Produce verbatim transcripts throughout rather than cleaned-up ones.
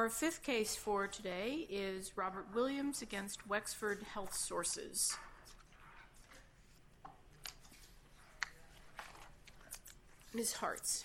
Our fifth case for today is Robert Williams against Wexford Health Sources. Miz Hartz.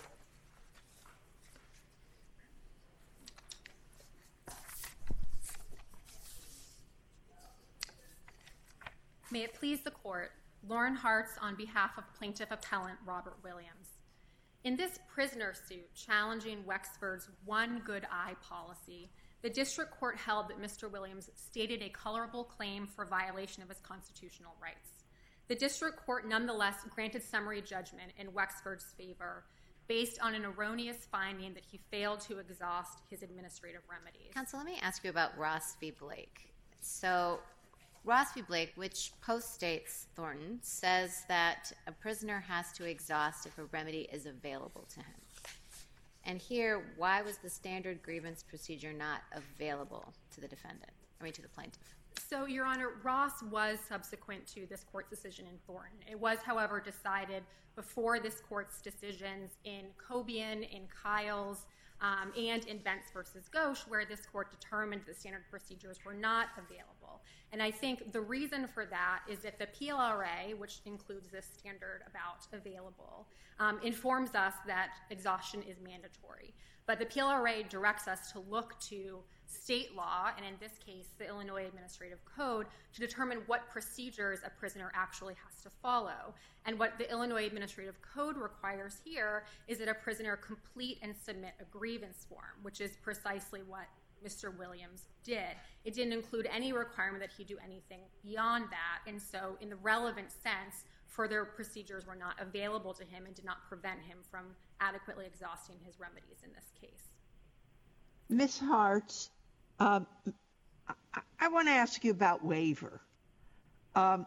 May it please the Court, Lauren Hartz on behalf of Plaintiff Appellant Robert Williams. In this prisoner suit challenging Wexford's One Good Eye policy, the District Court held that Mister Williams stated a colorable claim for violation of his constitutional rights. The District Court nonetheless granted summary judgment in Wexford's favor based on an erroneous finding that he failed to exhaust his administrative remedies. Counsel, let me ask you about Ross v. Blake. So, Ross v. Blake, which postdates Thornton, says that a prisoner has to exhaust if a remedy is available to him. And here, why was the standard grievance procedure not available to the defendant, I mean to the plaintiff? So, Your Honor, Ross was subsequent to this court's decision in Thornton. It was, however, decided before this court's decisions in Cobian, in Kiles, um, and in Bentz v. Ghosh, where this court determined the standard procedures were not available. And I think the reason for that is that the P L R A, which includes this standard about available, um, informs us that exhaustion is mandatory. But the P L R A directs us to look to state law, and in this case, the Illinois Administrative Code, to determine what procedures a prisoner actually has to follow. And what the Illinois Administrative Code requires here is that a prisoner complete and submit a grievance form, which is precisely what Mister Williams did. It didn't include any requirement that he do anything beyond that, and so in the relevant sense, further procedures were not available to him and did not prevent him from adequately exhausting his remedies in this case. Miz Hartz, um, I, I want to ask you about waiver. Um,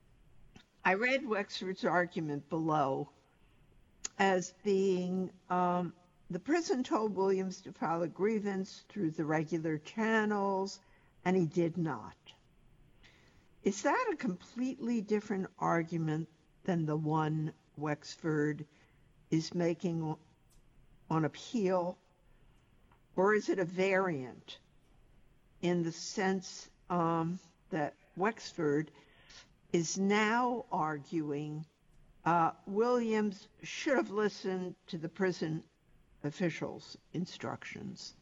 I read Wexford's argument below as being um, the prison told Williams to file a grievance through the regular channels, and he did not. Is that a completely different argument than the one Wexford is making on appeal? Or is it a variant in the sense um, that Wexford is now arguing uh, Williams should have listened to the prison officials' instructions?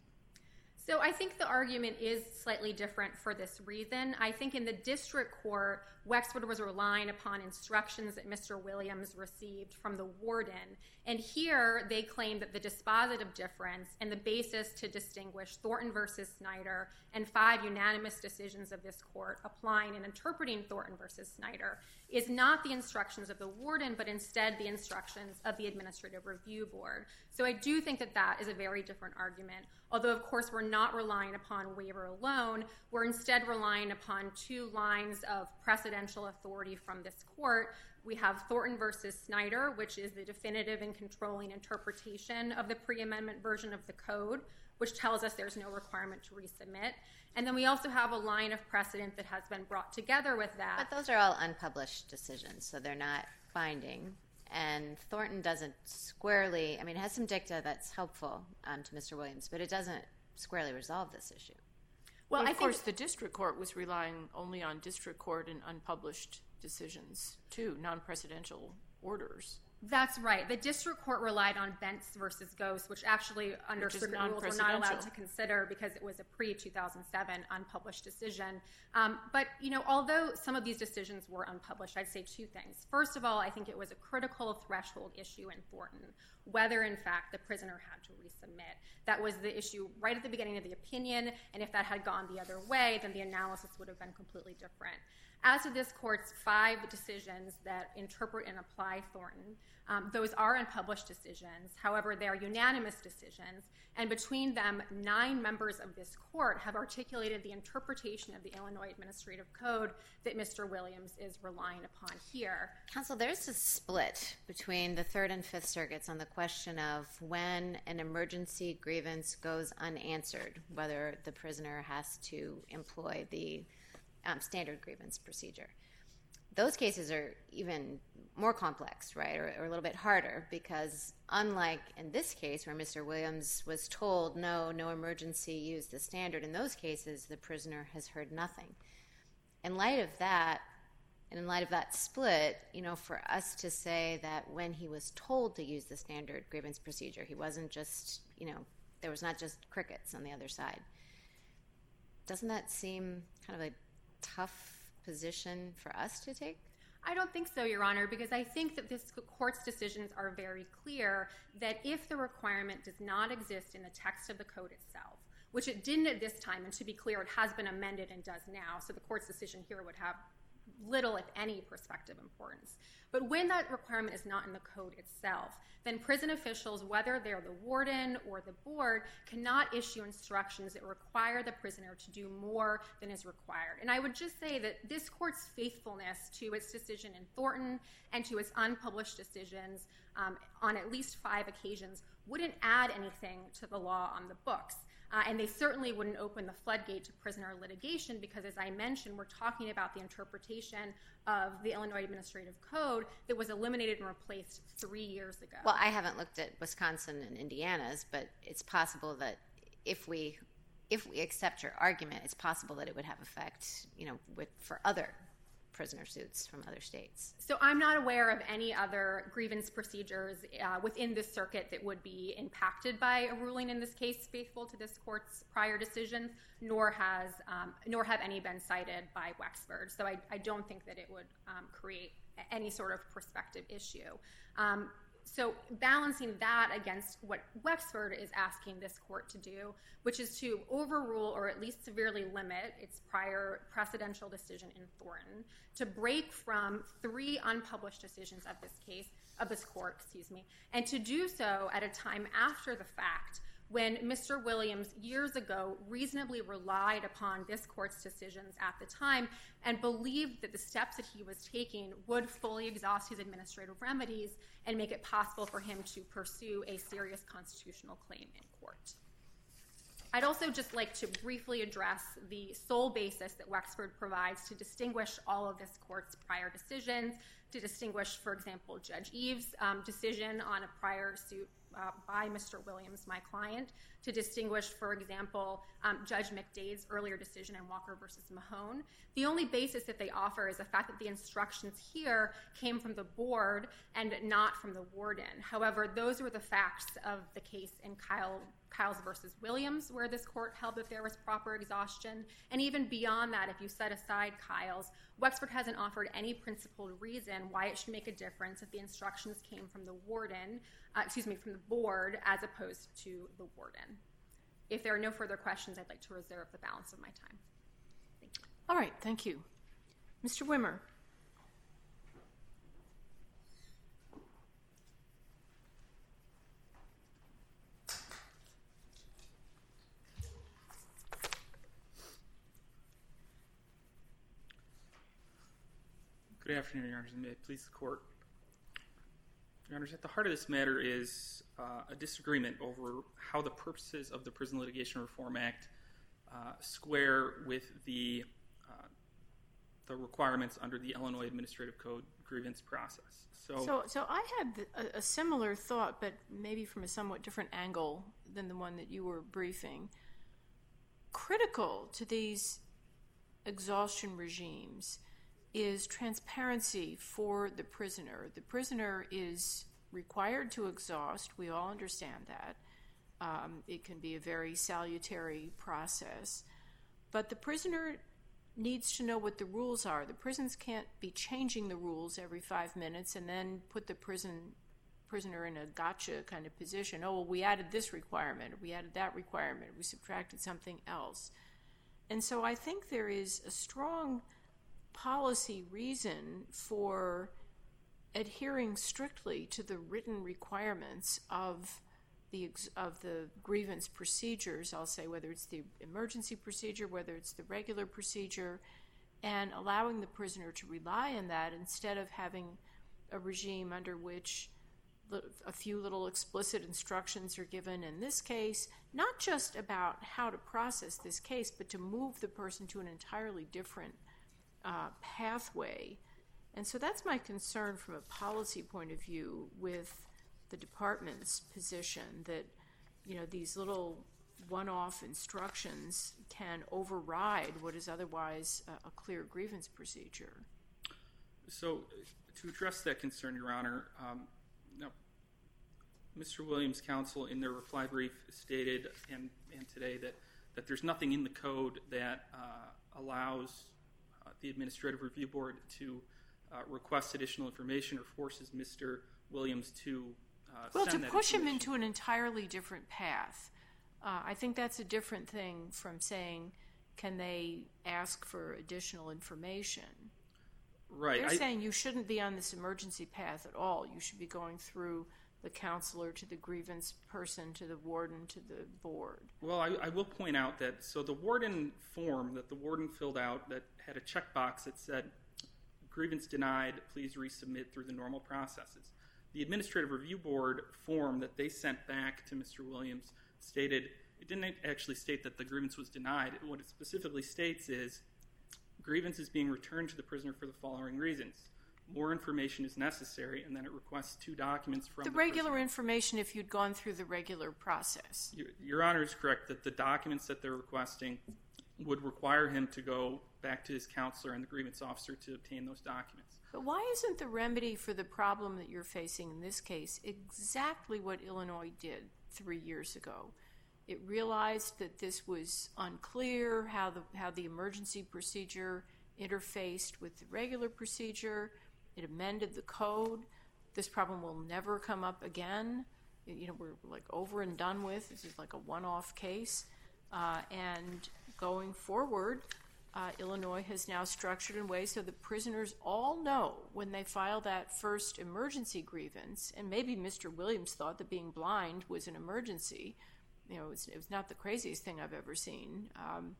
So I think the argument is slightly different for this reason. I think in the district court, Wexford was relying upon instructions that Mister Williams received from the warden. And here they claim that the dispositive difference and the basis to distinguish Thornton versus Snyder and five unanimous decisions of this court applying and interpreting Thornton versus Snyder is not the instructions of the warden, but instead the instructions of the Administrative Review Board. So I do think that that is a very different argument. Although, of course, we're not relying upon waiver alone, we're instead relying upon two lines of precedential authority from this court. We have Thornton versus Snyder, which is the definitive and controlling interpretation of the pre-amendment version of the code, which tells us there's no requirement to resubmit. And then we also have a line of precedent that has been brought together with that. But those are all unpublished decisions, so they're not binding. And Thornton doesn't squarely, I mean, it has some dicta that's helpful um, to Mister Williams, but it doesn't squarely resolve this issue. Well, well of I course, think the district court was relying only on district court and unpublished decisions, too, non-precedential orders. That's right. The district court relied on Bentz versus Ghost, which actually under circuit rules we're not allowed to consider because it was a pre two thousand seven unpublished decision. Um, but, you know, although some of these decisions were unpublished, I'd say two things. First of all, I think it was a critical threshold issue in Thornton, whether, in fact, the prisoner had to resubmit. That was the issue right at the beginning of the opinion, and if that had gone the other way, then the analysis would have been completely different. As to this court's five decisions that interpret and apply Thornton, um, those are unpublished decisions. However, they are unanimous decisions, and between them, nine members of this court have articulated the interpretation of the Illinois Administrative Code that Mister Williams is relying upon here. Counsel, there's a split between the Third and Fifth Circuits on the question of when an emergency grievance goes unanswered, whether the prisoner has to employ the Um, standard grievance procedure. those cases are even more complex, right, or, or a little bit harder, because unlike in this case where Mister Williams was told, no, no emergency, use the standard, in those cases the prisoner has heard nothing. In light of that, and in light of that split, you know, for us to say that when he was told to use the standard grievance procedure, he wasn't just, you know, there was not just crickets on the other side. Doesn't that seem kind of a tough position for us to take? I don't think so, Your Honor, because I think that this court's decisions are very clear that if the requirement does not exist in the text of the code itself, which it didn't at this time, and to be clear, it has been amended and does now, so the court's decision here would have little, if any, prospective importance. But when that requirement is not in the code itself, then prison officials, whether they're the warden or the board, cannot issue instructions that require the prisoner to do more than is required. And I would just say that this court's faithfulness to its decision in Thornton and to its unpublished decisions um, on at least five occasions wouldn't add anything to the law on the books. Uh, and they certainly wouldn't open the floodgate to prisoner litigation because, as I mentioned, we're talking about the interpretation of the Illinois Administrative Code that was eliminated and replaced three years ago. Well, I haven't looked at Wisconsin and Indiana's, but it's possible that if we if we accept your argument, it's possible that it would have effect, you know, with for other prisoner suits from other states. So I'm not aware of any other grievance procedures uh, within this circuit that would be impacted by a ruling in this case faithful to this court's prior decisions, nor has um, nor have any been cited by Wexford. So I, I don't think that it would um, create any sort of prospective issue. Um, So balancing that against what Wexford is asking this court to do, which is to overrule or at least severely limit its prior precedential decision in Thornton, to break from three unpublished decisions of this case, of this court, excuse me, and to do so at a time after the fact when Mister Williams years ago reasonably relied upon this court's decisions at the time and believed that the steps that he was taking would fully exhaust his administrative remedies and make it possible for him to pursue a serious constitutional claim in court. I'd also just like to briefly address the sole basis that Wexford provides to distinguish all of this court's prior decisions, to distinguish, for example, Judge Eves' um, decision on a prior suit Uh, by Mister Williams, my client, to distinguish, for example, um, Judge McDade's earlier decision in Walker versus Mahone. The only basis that they offer is the fact that the instructions here came from the board and not from the warden. However, those were the facts of the case in Kyle, Kyles versus Williams, where this court held that there was proper exhaustion. And even beyond that, if you set aside Kyles, Wexford hasn't offered any principled reason why it should make a difference if the instructions came from the warden, uh, excuse me, from the board as opposed to the warden. If there are no further questions, I'd like to reserve the balance of my time. Thank you. All right, thank you. Mister Wimmer. Good afternoon, Your Honors, and may it please the Court. Your Honors, at the heart of this matter is uh, a disagreement over how the purposes of the Prison Litigation Reform Act uh, square with the uh, the requirements under the Illinois Administrative Code grievance process. So, So, so I had a, a similar thought, but maybe from a somewhat different angle than the one that you were briefing. Critical to these exhaustion regimes is transparency for the prisoner. The prisoner is required to exhaust. We all understand that. Um, it can be a very salutary process. But the prisoner needs to know what the rules are. The prisons can't be changing the rules every five minutes and then put the prison prisoner in a gotcha kind of position. Oh, well, we added this requirement, or we added that requirement, or we subtracted something else. And so I think there is a strong policy reason for adhering strictly to the written requirements of the of the grievance procedures. I'll say whether it's the emergency procedure, whether it's the regular procedure, and allowing the prisoner to rely on that instead of having a regime under which a few little explicit instructions are given in this case, not just about how to process this case, but to move the person to an entirely different Uh, pathway And so that's my concern from a policy point of view with the department's position that, you know, these little one-off instructions can override what is otherwise a, a clear grievance procedure. So to address that concern, Your Honor, um, now, Mister Williams' counsel in their reply brief stated, and, and today, that, that there's nothing in the code that uh, allows uh, the Administrative Review Board to uh, request additional information or forces Mister Williams to uh, well, send to that push him information. into an entirely different path. Uh, I think that's a different thing from saying, can they ask for additional information? Right. They're I, saying you shouldn't be on this emergency path at all. You should be going through the counselor to the grievance person to the warden to the board. Well, I, I will point out that, so the warden form that the warden filled out that had a checkbox that said, grievance denied, please resubmit through the normal processes. The Administrative Review Board form that they sent back to Mister Williams stated, it didn't actually state that the grievance was denied. What it specifically states is, grievance is being returned to the prisoner for the following reasons. More information is necessary, and then it requests two documents from The the regular prisoner. information if you'd gone through the regular process. Your, Your Honor is correct that the documents that they're requesting would require him to go back to his counselor and the grievance officer to obtain those documents. But why isn't the remedy for the problem that you're facing in this case exactly what Illinois did three years ago? It realized that this was unclear, how the, how the emergency procedure interfaced with the regular procedure. It amended the code. This problem will never come up again. You know, we're like over and done with. This is like a one-off case. Uh, and going forward, uh, Illinois has now structured in ways so that prisoners all know when they file that first emergency grievance, and maybe Mister Williams thought that being blind was an emergency. You know, it's, it was not the craziest thing I've ever seen. Um,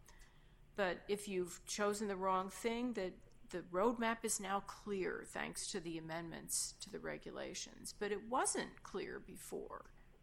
but if you've chosen the wrong thing, that the roadmap is now clear thanks to the amendments to the regulations. But it wasn't clear before.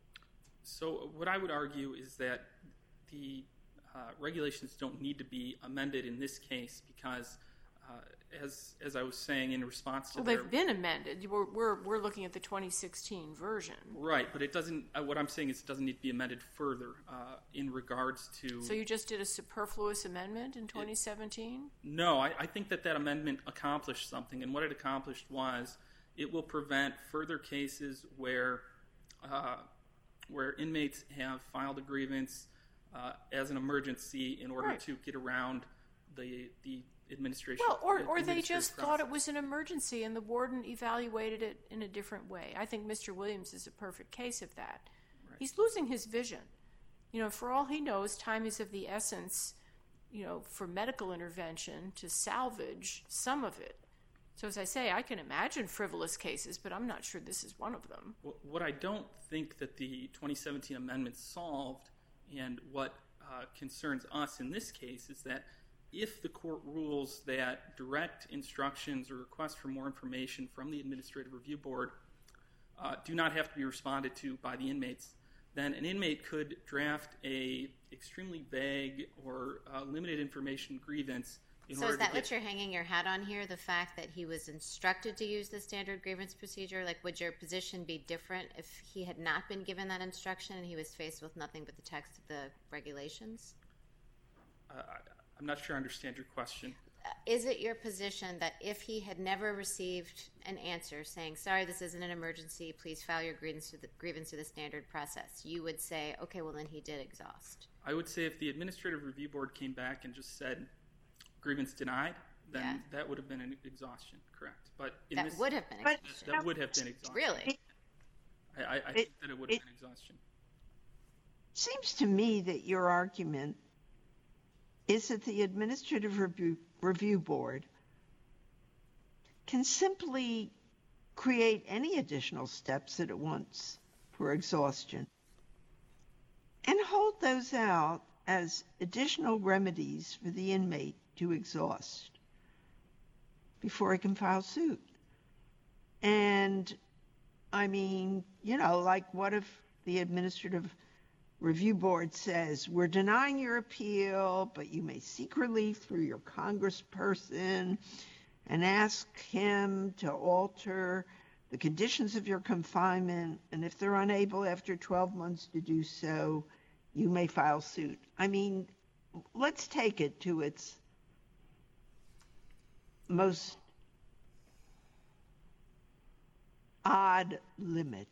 So what I would argue is that the uh, regulations don't need to be amended in this case because, uh, as as I was saying in response to Well, their, they've been amended. We're, we're, we're looking at the twenty sixteen version. right, but it doesn't. Uh, what I'm saying is it doesn't need to be amended further uh, in regards to. So you just did a superfluous amendment in twenty seventeen? No, I, I think that that amendment accomplished something, and what it accomplished was it will prevent further cases where uh, where inmates have filed a grievance uh, as an emergency in order Right. to get around the the administration. Well, or, or they administrative just thought it process. was an emergency and the warden evaluated it in a different way. I think Mister Williams is a perfect case of that. Right. He's losing his vision. You know, for all he knows, time is of the essence, you know, for medical intervention to salvage some of it. So as I say, I can imagine frivolous cases, but I'm not sure this is one of them. Well, what I don't think that the twenty seventeen amendment solved, and what uh, concerns us in this case, is that if the court rules that direct instructions or requests for more information from the Administrative Review Board uh, do not have to be responded to by the inmates, then an inmate could draft a extremely vague or uh, limited information grievance in So order is that to get, what you're hanging your hat on here, the fact that he was instructed to use the standard grievance procedure? Like, would your position be different if he had not been given that instruction and he was faced with nothing but the text of the regulations? uh, I'm not sure I understand your question. Uh, Is it your position that if he had never received an answer saying, sorry, this isn't an emergency, please file your grievance through the, grievance through the standard process, you would say, okay, well, then he did exhaust? I would say if the Administrative Review Board came back and just said grievance denied, then Yeah. that would have been an exhaustion, correct? But in That this, would have been But- exhaustion. that would have been exhaustion. Really? I, I, I It- think that it would have it- been exhaustion. Seems to me that your argument is that the Administrative Review, Review Board can simply create any additional steps that it wants for exhaustion and hold those out as additional remedies for the inmate to exhaust before he can file suit. And, I mean, you know, like what if the Administrative Review Board says, we're denying your appeal, but you may seek relief through your congressperson, and ask him to alter the conditions of your confinement, and if they're unable after twelve months to do so, you may file suit. I mean, let's take it to its most odd limit.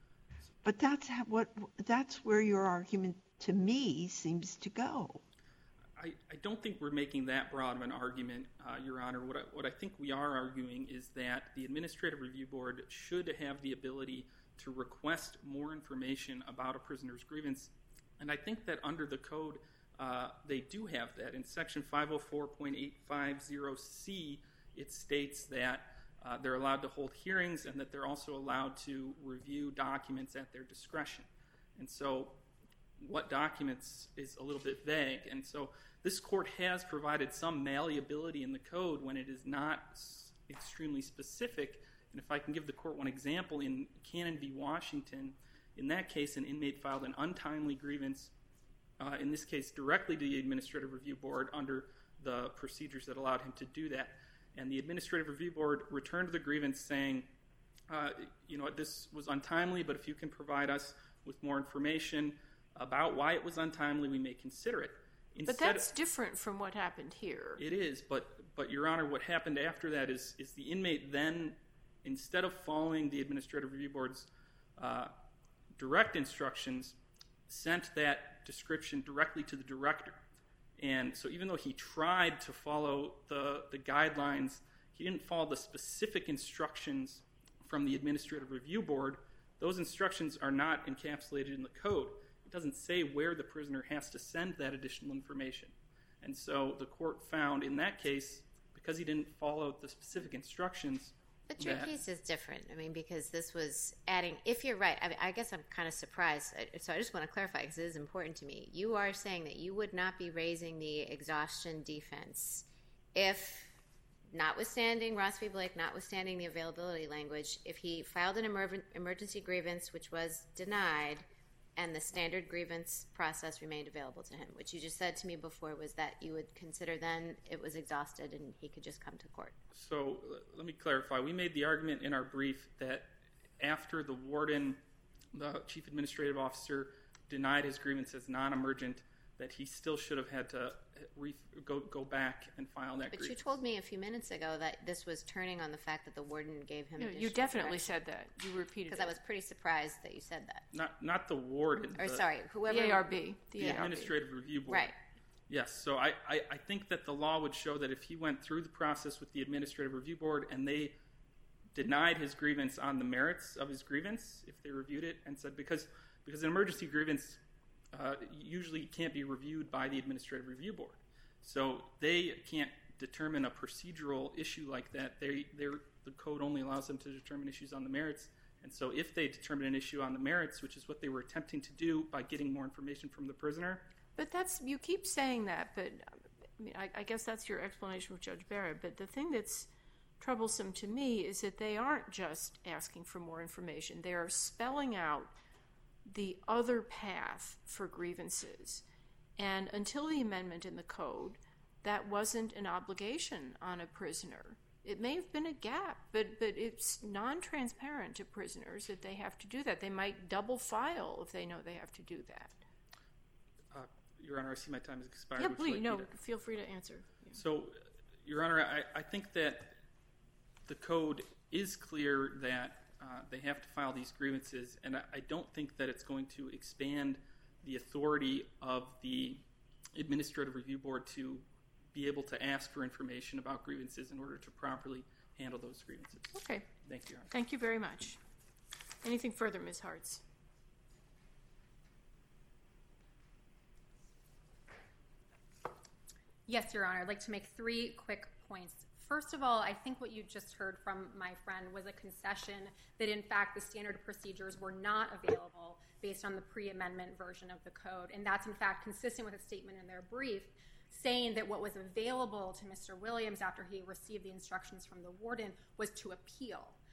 But that's how, what that's where your argument to me seems to go. I, I don't think we're making that broad of an argument, uh, Your Honor. What I, what I think we are arguing is that the Administrative Review Board should have the ability to request more information about a prisoner's grievance. And I think that under the code, uh, they do have that. In Section five oh four point eight five zero C, it states that uh, they're allowed to hold hearings and that they're also allowed to review documents at their discretion. And so what documents is a little bit vague. And so this court has provided some malleability in the code when it is not extremely specific. And if I can give the court one example, in Cannon v. Washington, in that case, an inmate filed an untimely grievance, uh, in this case directly to the Administrative Review Board under the procedures that allowed him to do that. And the Administrative Review Board returned the grievance saying, uh, you know, this was untimely, but if you can provide us with more information about why it was untimely, we may consider it. Instead, but that's different from what happened here. It is, but, but Your Honor, what happened after that is, is the inmate then, instead of following the Administrative Review Board's uh, direct instructions, sent that description directly to the director. And so even though he tried to follow the, the guidelines, he didn't follow the specific instructions from the Administrative Review Board. Those instructions are not encapsulated in the code. It doesn't say where the prisoner has to send that additional information. And so the court found in that case, because he didn't follow the specific instructions. But your that, case is different. I mean, because this was adding, if you're right, I, mean, I guess I'm kind of surprised. So I just want to clarify because it is important to me. You are saying that you would not be raising the exhaustion defense if, notwithstanding Ross v. Blake, notwithstanding the availability language, if he filed an emer- emergency grievance which was denied and the standard grievance process remained available to him. What you just said to me before was that you would consider then it was exhausted and he could just come to court. So let me clarify. We made the argument in our brief that after the warden, the chief administrative officer, denied his grievance as non-emergent, that he still should have had to re- go go back and file that but grievance. But you told me a few minutes ago that this was turning on the fact that the warden gave him No, additional you definitely direction. said that. You repeated Because it. I was pretty surprised that you said that. Not not the warden. Or the, sorry, whoever. The A R B. The, The A R B. Administrative Review Board. Right. Yes, so I, I, I think that the law would show that if he went through the process with the Administrative Review Board and they denied his grievance on the merits of his grievance, if they reviewed it and said, because because an emergency grievance uh, usually can't be reviewed by the Administrative Review Board. So they can't determine a procedural issue like that. They they're, the code only allows them to determine issues on the merits. And so if they determine an issue on the merits, which is what they were attempting to do by getting more information from the prisoner. But that's, you keep saying that, but I mean, I, I guess that's your explanation with Judge Barrett. But the thing that's troublesome to me is that they aren't just asking for more information. They are spelling out the other path for grievances. And until the amendment in the code, that wasn't an obligation on a prisoner. It may have been a gap, but, but it's non-transparent to prisoners that they have to do that. They might double file if they know they have to do that. Uh, Your Honor, I see my time has expired. Yeah, Would you please, like no, me to- feel free to answer. Yeah. So, Your Honor, I, I think that the code is clear that uh, they have to file these grievances, and I, I don't think that it's going to expand the authority of the Administrative Review Board to be able to ask for information about grievances in order to properly handle those grievances. Okay. Thank you, Your Honor. Thank you very much. Anything further, Miz Hartz? Yes, Your Honor. I'd like to make three quick points. First of all, I think what you just heard from my friend was a concession that, in fact, the standard procedures were not available based on the pre-amendment version of the code. And that's, in fact, consistent with a statement in their brief saying that what was available to Mister Williams after he received the instructions from the warden was to appeal.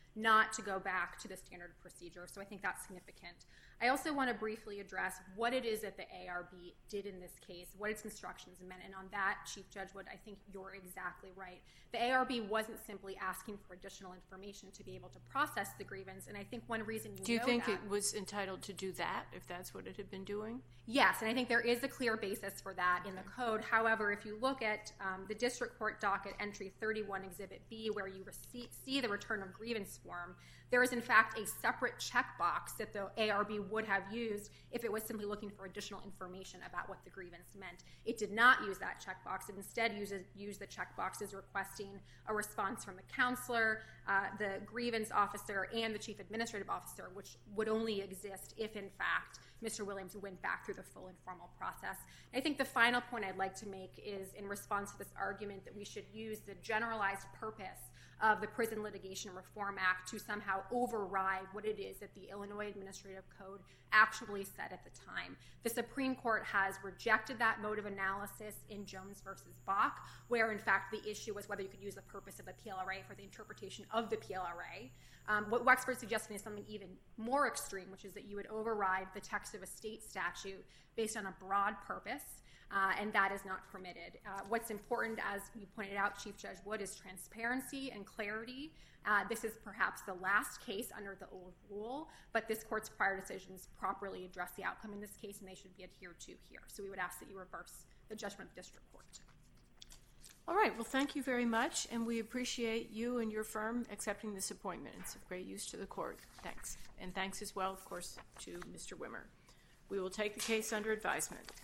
not to go back to the standard procedure. So I think that's significant. I also want to briefly address what it is that the A R B did in this case, what its instructions meant. And on that, Chief Judge Wood, I think you're exactly right. The A R B wasn't simply asking for additional information to be able to process the grievance. And I think one reason you Do you know think that, it was entitled to do that, if that's what it had been doing? Yes, and I think there is a clear basis for that in the code. However, if you look at um, the district court docket entry thirty-one Exhibit B, where you receive, see the return of grievance form, there is in fact a separate checkbox that the A R B would have used if it was simply looking for additional information about what the grievance meant. It did not use that checkbox. It instead uses, used the checkbox as requesting a response from the counselor, uh, the grievance officer, and the chief administrative officer, which would only exist if in fact Mister Williams went back through the full informal process. I think the final point I'd like to make is in response to this argument that we should use the generalized purpose of the Prison Litigation Reform Act to somehow override what it is that the Illinois Administrative Code actually said at the time. The Supreme Court has rejected that mode of analysis in Jones versus Bach, where in fact the issue was whether you could use the purpose of the P L R A for the interpretation of the P L R A. Um, what Wexford's suggesting is something even more extreme, which is that you would override the text of a state statute based on a broad purpose. Uh, and that is not permitted. Uh, what's important, as you pointed out, Chief Judge Wood, is transparency and clarity. Uh, this is perhaps the last case under the old rule, but this court's prior decisions properly address the outcome in this case, and they should be adhered to here. So we would ask that you reverse the judgment of the district court. All right. Well, thank you very much, and we appreciate you and your firm accepting this appointment. It's of great use to the court. Thanks. And thanks as well, of course, to Mister Wimmer. We will take the case under advisement.